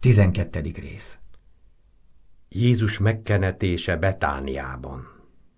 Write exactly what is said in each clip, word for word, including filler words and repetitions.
Tizenkettedik rész. Jézus megkenetése Betániában.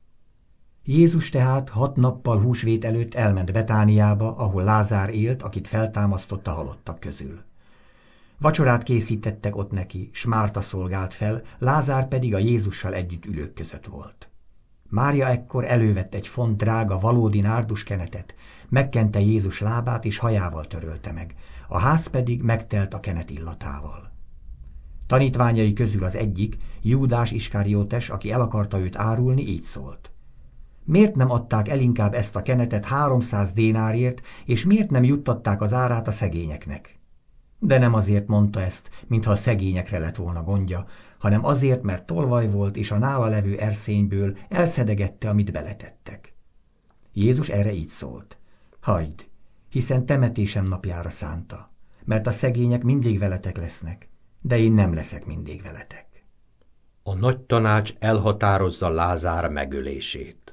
Jézus tehát hat nappal húsvét előtt elment Betániába, ahol Lázár élt, akit feltámasztott a halottak közül. Vacsorát készítettek ott neki, s Márta szolgált fel, Lázár pedig a Jézussal együtt ülők között volt. Mária ekkor elővett egy font drága valódi nárduskenetet, megkente Jézus lábát és hajával törölte meg, a ház pedig megtelt a kenet illatával. Tanítványai közül az egyik, Júdás Iskariótes, aki el akarta őt árulni, így szólt: miért nem adták el inkább ezt a kenetet háromszáz dénárért, és miért nem juttatták az árát a szegényeknek? De nem azért mondta ezt, mintha a szegényekre lett volna gondja, hanem azért, mert tolvaj volt, és a nála levő erszényből elszedegette, amit beletettek. Jézus erre így szólt: hagyd, hiszen temetésem napjára szánta, mert a szegények mindig veletek lesznek, de én nem leszek mindig veletek. A nagy tanács elhatározza Lázár megölését.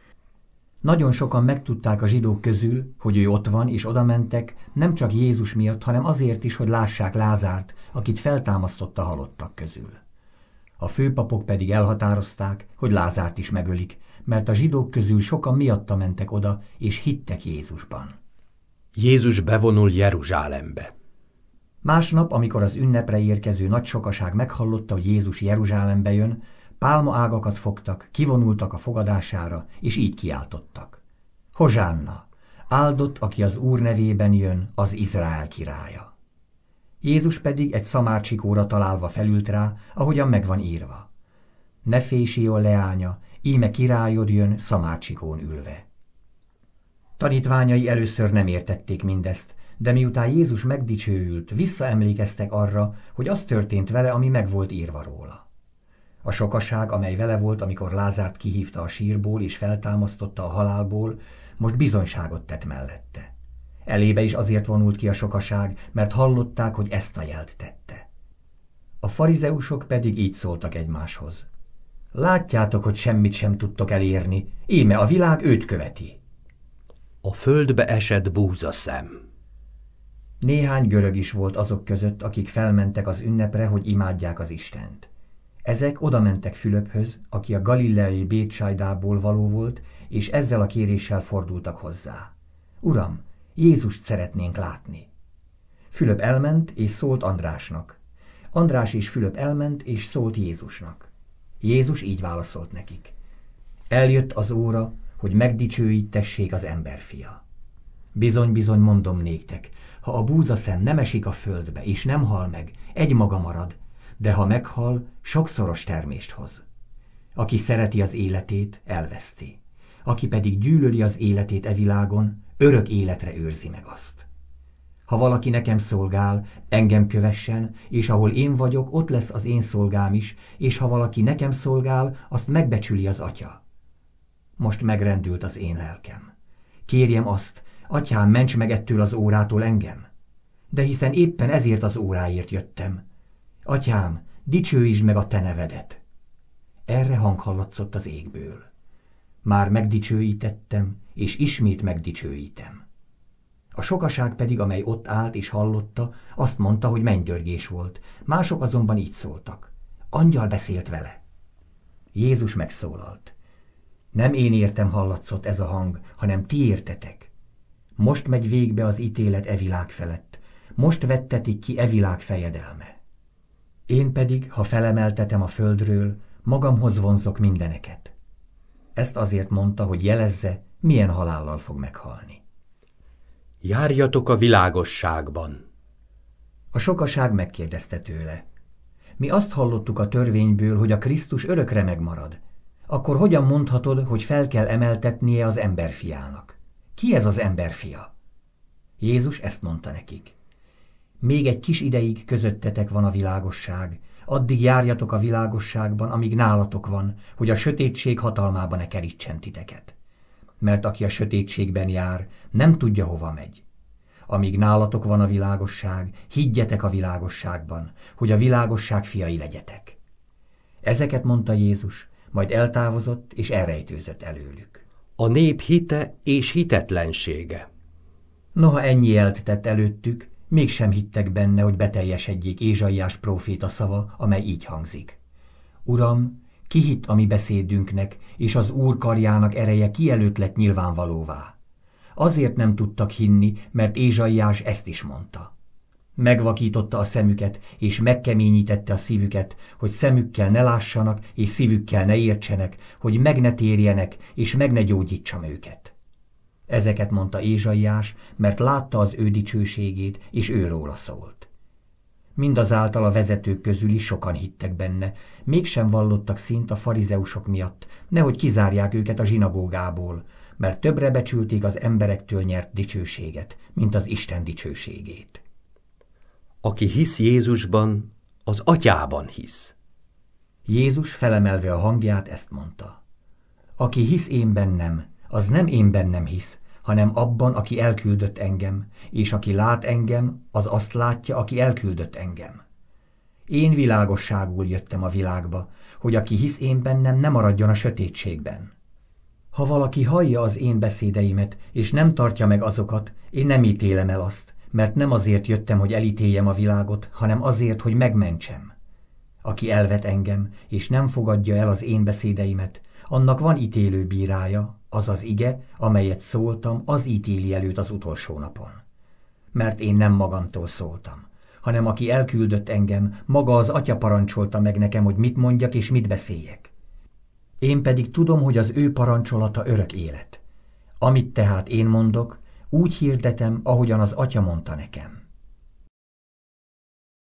Nagyon sokan megtudták a zsidók közül, hogy ő ott van, és odamentek, nem csak Jézus miatt, hanem azért is, hogy lássák Lázárt, akit feltámasztott a halottak közül. A főpapok pedig elhatározták, hogy Lázárt is megölik, mert a zsidók közül sokan miatta mentek oda, és hittek Jézusban. Jézus bevonul Jeruzsálembe. Másnap, amikor az ünnepre érkező nagy sokaság meghallotta, hogy Jézus Jeruzsálembe jön, pálmaágakat fogtak, kivonultak a fogadására, és így kiáltottak: Hozsánna! Áldott, aki az Úr nevében jön, az Izrael királya. Jézus pedig egy szamárcsikóra találva felült rá, ahogyan megvan írva: Ne félj, Sion leánya, íme királyod jön szamárcsikón ülve. Tanítványai először nem értették mindezt, de miután Jézus megdicsőült, visszaemlékeztek arra, hogy az történt vele, ami meg volt írva róla. A sokaság, amely vele volt, amikor Lázárt kihívta a sírból és feltámasztotta a halálból, most bizonyságot tett mellette. Elébe is azért vonult ki a sokaság, mert hallották, hogy ezt a jelt tette. A farizeusok pedig így szóltak egymáshoz: Látjátok, hogy semmit sem tudtok elérni, íme a világ őt követi. A földbe esett búzaszem. Néhány görög is volt azok között, akik felmentek az ünnepre, hogy imádják az Istent. Ezek odamentek Fülöphöz, aki a galileai Bétsajdából való volt, és ezzel a kéréssel fordultak hozzá: Uram, Jézust szeretnénk látni. Fülöp elment, és szólt Andrásnak. András és Fülöp elment, és szólt Jézusnak. Jézus így válaszolt nekik: Eljött az óra, hogy megdicsőítessék az emberfia. Bizony-bizony mondom néktek, ha a búzaszem nem esik a földbe, és nem hal meg, egymaga marad, de ha meghal, sokszoros termést hoz. Aki szereti az életét, elveszti. Aki pedig gyűlöli az életét e világon, örök életre őrzi meg azt. Ha valaki nekem szolgál, engem kövessen, és ahol én vagyok, ott lesz az én szolgám is, és ha valaki nekem szolgál, azt megbecsüli az Atya. Most megrendült az én lelkem. Kérjem azt: Atyám, ments meg ettől az órától engem. De hiszen éppen ezért az óráért jöttem. Atyám, dicsőítsd meg a te nevedet. Erre hang hallatszott az égből: Már megdicsőítettem, és ismét megdicsőítem. A sokaság pedig, amely ott állt és hallotta, azt mondta, hogy mennydörgés volt, mások azonban így szóltak: Angyal beszélt vele. Jézus megszólalt: Nem én értem hallatszott ez a hang, hanem ti értetek. Most megy végbe az ítélet e világ felett, most vettetik ki e világ fejedelme. Én pedig, ha felemeltetem a földről, magamhoz vonzok mindeneket. Ezt azért mondta, hogy jelezze, milyen halállal fog meghalni. Járjatok a világosságban. A sokaság megkérdezte tőle: Mi azt hallottuk a törvényből, hogy a Krisztus örökre megmarad. Akkor hogyan mondhatod, hogy fel kell emeltetnie az emberfiának? Ki ez az emberfia? Jézus ezt mondta nekik: Még egy kis ideig közöttetek van a világosság, addig járjatok a világosságban, amíg nálatok van, hogy a sötétség hatalmába ne kerítsen titeket. Mert aki a sötétségben jár, nem tudja, hova megy. Amíg nálatok van a világosság, higgyetek a világosságban, hogy a világosság fiai legyetek. Ezeket mondta Jézus, majd eltávozott és elrejtőzött előlük. A nép hite és hitetlensége. Noha ennyi jelt tett előttük, Mégsem hittek benne, hogy beteljesedjék Ézsaiás próféta szava, amely így hangzik. Uram, ki hitt a mi beszédünknek, és az Úr karjának ereje ki előtt lett nyilvánvalóvá. Azért nem tudtak hinni, mert Ézsaiás ezt is mondta. Megvakította a szemüket, és megkeményítette a szívüket, hogy szemükkel ne lássanak, és szívükkel ne értsenek, hogy meg ne térjenek, és meg ne gyógyítsam őket. Ezeket mondta Ézsaiás, mert látta az ő dicsőségét, és őróla szólt. Mindazáltal a vezetők közül is sokan hittek benne, mégsem vallottak szint a farizeusok miatt, nehogy kizárják őket a zsinagógából, mert többre becsülték az emberektől nyert dicsőséget, mint az Isten dicsőségét. Aki hisz Jézusban, az atyában hisz. Jézus felemelve a hangját ezt mondta. Aki hisz én bennem, az nem én bennem hisz, hanem abban, aki elküldött engem, és aki lát engem, az azt látja, aki elküldött engem. Én világosságul jöttem a világba, hogy aki hisz én bennem, ne maradjon a sötétségben. Ha valaki hallja az én beszédeimet, és nem tartja meg azokat, én nem ítélem el azt, mert nem azért jöttem, hogy elítéljem a világot, hanem azért, hogy megmentsem. Aki elvet engem, és nem fogadja el az én beszédeimet, annak van ítélő bírája, az az ige, amelyet szóltam, az ítéli előtt az utolsó napon. Mert én nem magamtól szóltam, hanem aki elküldött engem, maga az Atya parancsolta meg nekem, hogy mit mondjak és mit beszéljek. Én pedig tudom, hogy az ő parancsolata örök élet. Amit tehát én mondok, úgy hirdetem, ahogyan az Atya mondta nekem.